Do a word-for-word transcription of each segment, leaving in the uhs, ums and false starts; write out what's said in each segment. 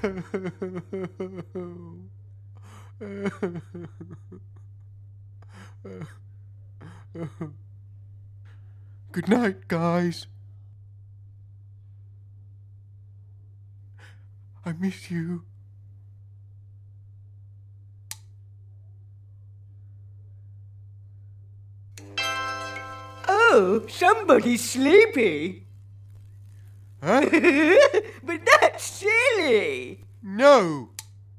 Good night, guys. I miss you. Oh, somebody's sleepy. Huh? But that's silly. No.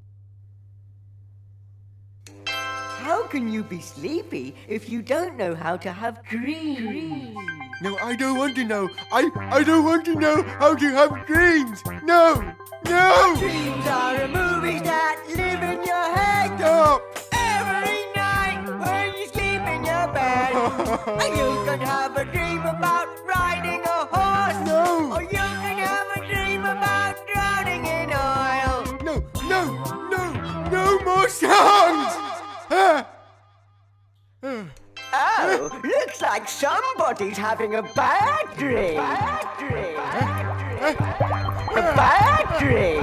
How can you be sleepy if you don't know how to have dreams? No, I don't want to know. I I don't want to know how to have dreams. No. No. Dreams are movies that live in your head. Stop. Every night when you sleep in your bed. You can have a dream about riding a horse. No. Or you can have a dream about drowning in oil. No, no, no, no more songs. Ah. Ah. Oh, looks like somebody's having a bad dream. Bad dream. A bad dream.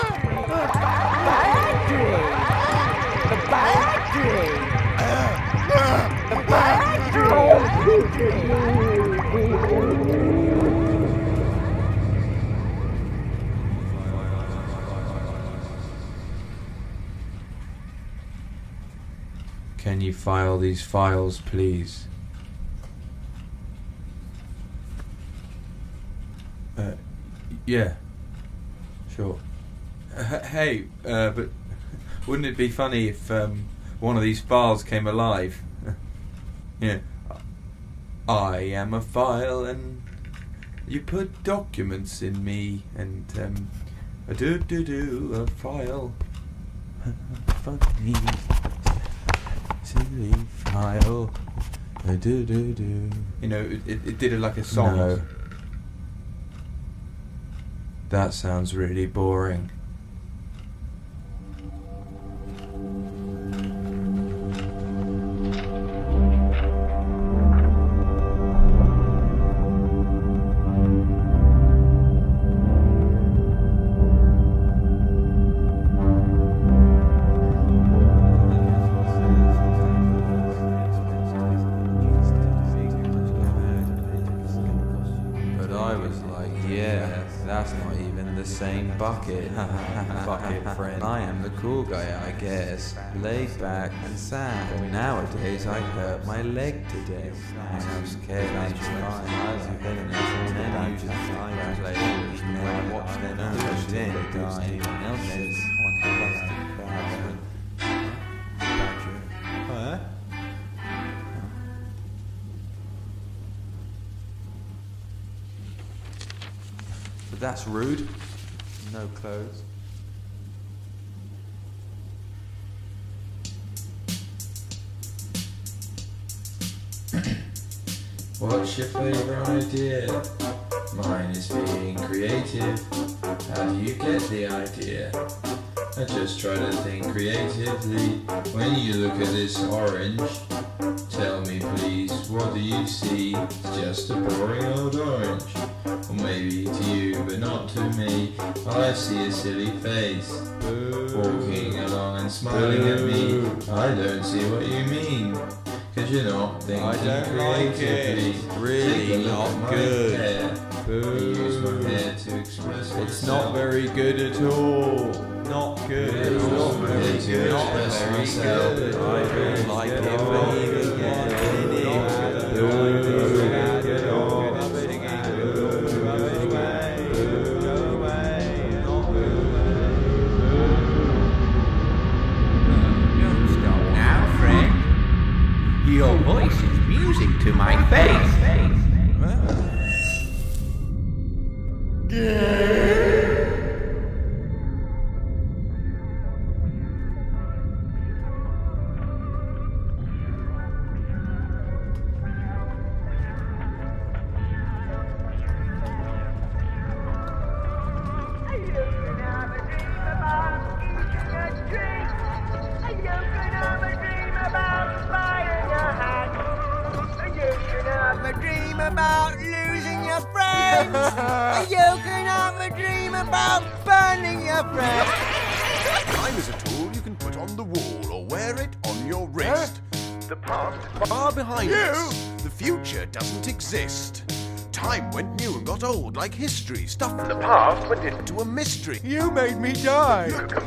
Bad dream. A bad dream. A bad dream. Can you file these files, please? Uh, yeah. Sure. Uh, hey, uh, but wouldn't it be funny if um, one of these files came alive? Yeah. I am a file and you put documents in me and um, a do do do a file. Funny. Silly file. A do do do. You know, it, it, it did it like a song. No. That sounds really boring. That's not even the same bucket. Bucket friend. I am the cool guy, I guess. Laid back and sad. But nowadays I hurt my leg today. I'm scared I'm trying. I was getting it and then you just I play and then I watch them and then they die. Anyone else says one plastic bag. Huh? But that's rude. No clothes. What's your favourite idea? Mine is being creative. How do you get the idea? I just try to think creatively. When you look at this orange, tell me please, what do you see? It's just a boring old orange. Or maybe to you, but not to me. I see a silly face, walking along and smiling at me. I don't see what you mean, cause you're not thinking I don't creatively. Like it. Really not good. Hair. I use my hair to express myself. It's not very good at all. Not good. It's not very good. Not very good. I don't like it very Your voice is music to my face. A dream about losing your friend. friends! You can have a dream about burning your friends! Time is a tool you can put on the wall or wear it on your wrist. The past far behind You? us. The future doesn't exist. Time went new and got old like history. Stuff from the past went into a mystery. You made me die.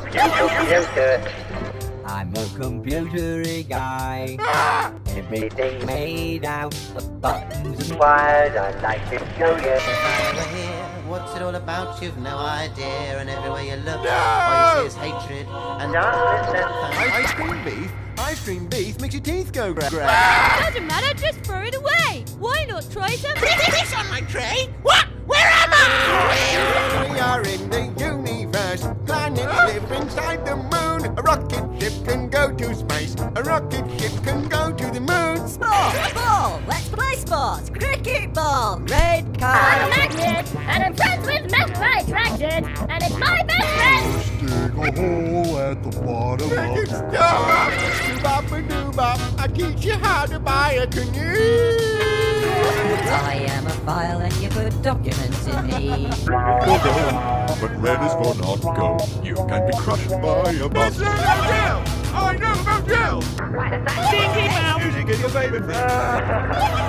I'm a computery guy. Ah! Everything made out of buttons and wires. I'd like to show you. If I were here, what's it all about? You've no idea, and everywhere you look, No! all you see is hatred and Ice cream beef. Ice cream beef makes your teeth go gra gra. Doesn't matter, just throw it away. Why not try some? It's on my tray! What? Where am I? We are in the universe. Planets live inside the moon. A rocket ship can go to space. A rocket ship can go to the moon. Sport! Ball! Let's play sports! Cricket ball! Red I'm card! Magnet, and I'm friends with Meth by Attraction, and it's my best friend. Dig a hole at the bottom Make it of stop! Doobop-a-doobop. I teach you how to buy a canoe. I am a file and you put documents in me. But red is for not go. You can be crushed by a bus. I know about jail! Dinky Mouse. Music is your favorite thing.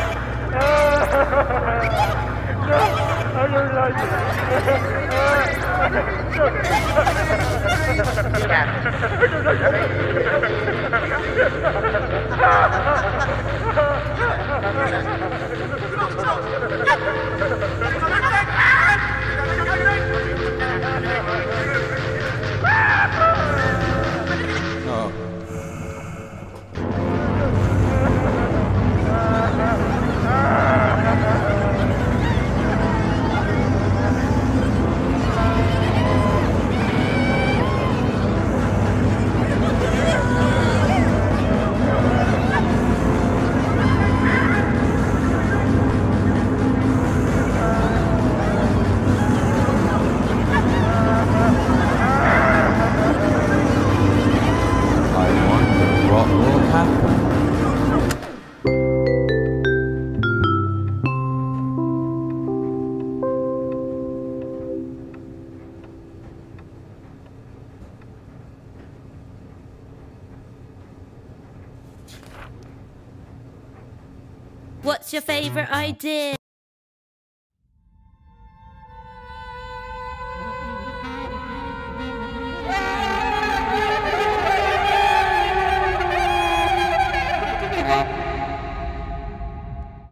What will happen? What's your favorite idea?